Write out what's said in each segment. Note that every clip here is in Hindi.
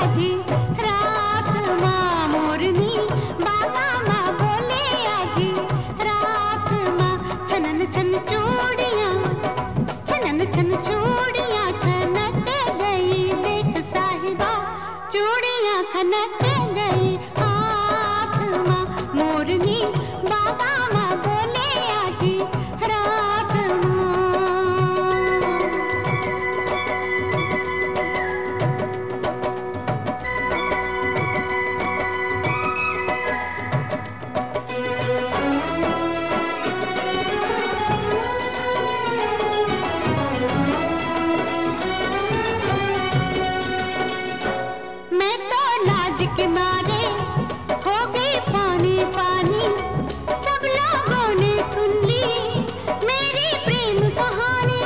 आधी रात माँ मोरनी बाबा माँ बोले आधी रात माँ छनन छन चूड़ियाँ छनन छन चूड़ियाँ खनक गई देख साहिबा चूड़ियाँ खनक गई हाथ माँ मोरनी बाबा माँ बोले आधी रात माँ। मैं तो लाज के मारे हो गई पानी पानी सब लोगों ने सुन ली मेरी प्रेम कहानी।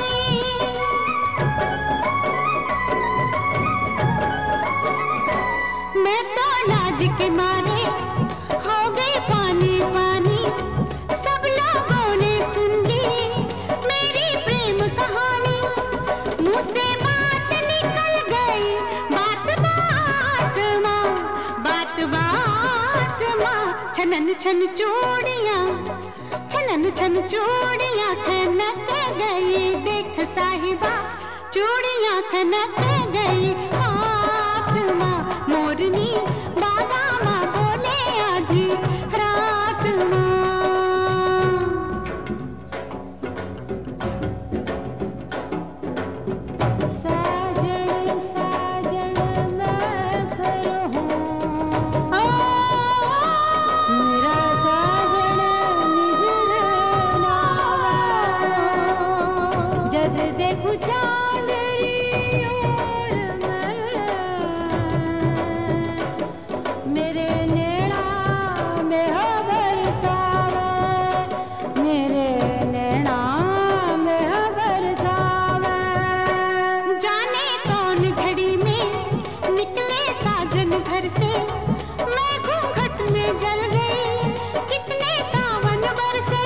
मैं तो लाज के मारे हो गई पानी पानी सब लोगों ने सुन ली मेरी प्रेम कहानी। मुँह से बात निकल गई बात बात माँ छनन छन चूड़ियाँ छनन छन चूड़ियाँ खनक गई देख साहिबा चूड़ियाँ खनक गई हाथ माँ मोरनी बाबा माँ बोले आधी रात माँ। साजन साजन मैं घर हूँ मेरा साजन निजर नावा जद देखूं चांदरी ओर मेरे नैना में हो बरसावे मेरे नैना में हो बरसावे। जाने कौन घड़ी में निकले साजन घर से मैं घूंघट में जल गई कितने सावन बरसे।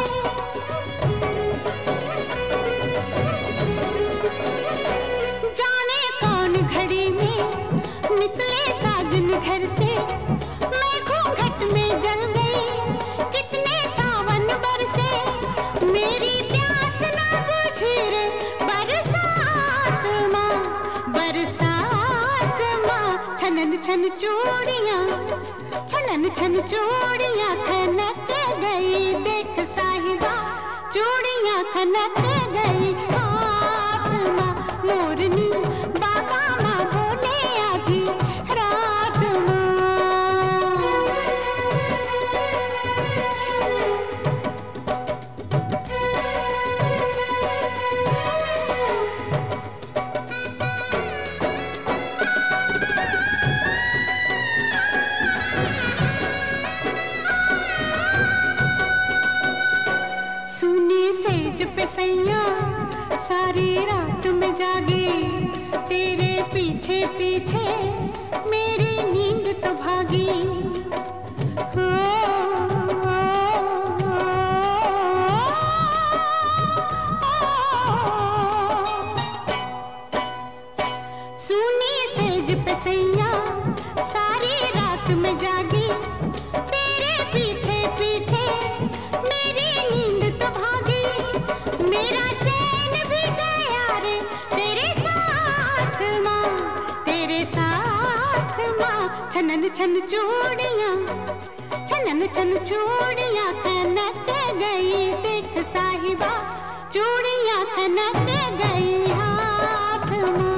जाने कौन घड़ी में निकले साजन घर से मैं घूंघट में जल गई कितने सावन बरसे। मेरी प्यास ना बुझी रे बरसात माँ छनन छन चूड़ियाँ छनन छन चूड़ियाँ खनक गई देख साहिबा चूड़ियाँ खनक गई हाथ माँ मोरनी बाबा माँ बोले आधी रात माँ। सुनी सेज पे सैया सारी रात में जागी तेरे पीछे पीछे मेरी नींद तो भागी। सुनी सेज पे सैया सारी रात में जागी तेरे पीछे पीछे मेरी नींद तो भागी। मेरा चैन भी गया रे तेरे साथ माँ छनन छन चूड़ियाँ छनन छन चूड़ियाँ खनक गई देख साहिबा चूड़ियाँ खनक गई हाथ माँ।